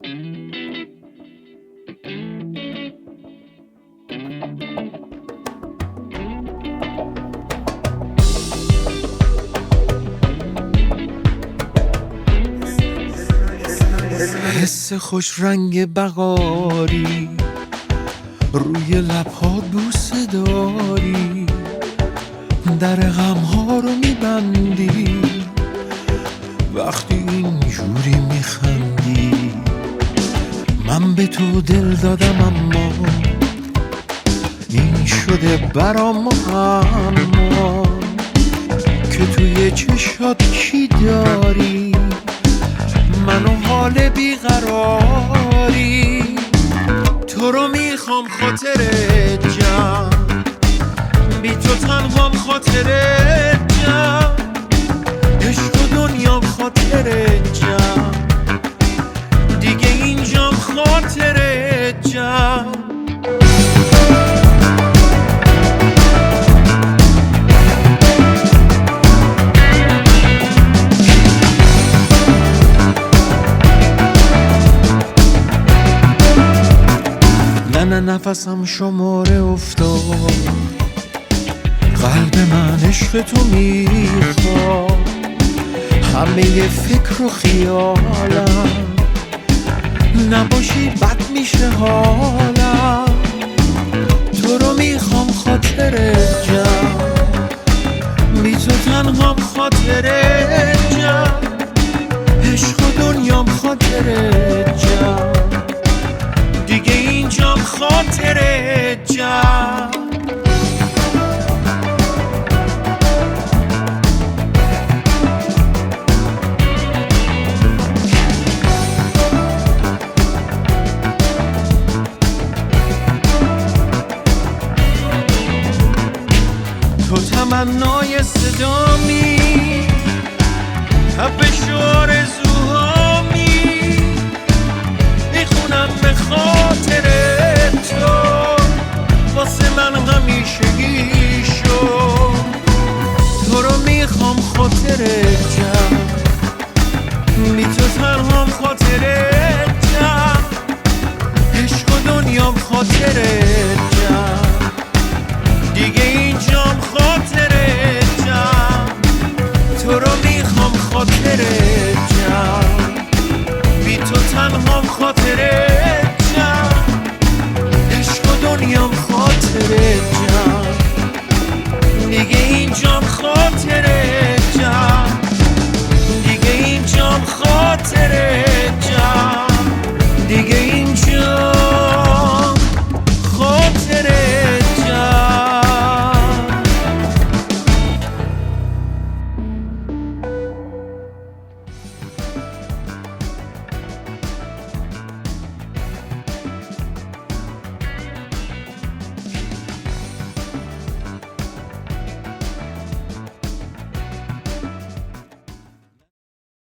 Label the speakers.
Speaker 1: حس خوش رنگ بقاری روی لبها بوسه داری، در غمها رو میبندی وقتی اینجوری میخندی. من به تو دل دادم اما این شده برام معما که توی چشات چی داری، منو حال بیقراری. تو رو میخوام خاطر جمع، بی تو تنهام خاطر جمع، عشق و دنیام خاطر جمع، دیگه اینجام خاطر جمع. نه نفسم شماره افتاد، قلب من عشق تو میخواد، همه فکر و خیالم نباشی بد میشه حالم. تو رو میخوام خاطر جمع، بی تو تنهام خاطر جمع، عشق و دنیام خاطر جمع، دیگه اینجام خاطر جمع. تو تمنای صدامی، تپش و آرزوهامی، میخونم به خاطر تو، واسه من همیشگی شو. تو رو میخوام خاطر جمع، بی تو تنهام خاطر جمع، عشق و دنیام خاطر جمع، دیگه اینجام خاطر جمع. تو رو میخوام خاطر جمع، بی تو تنهام خاطر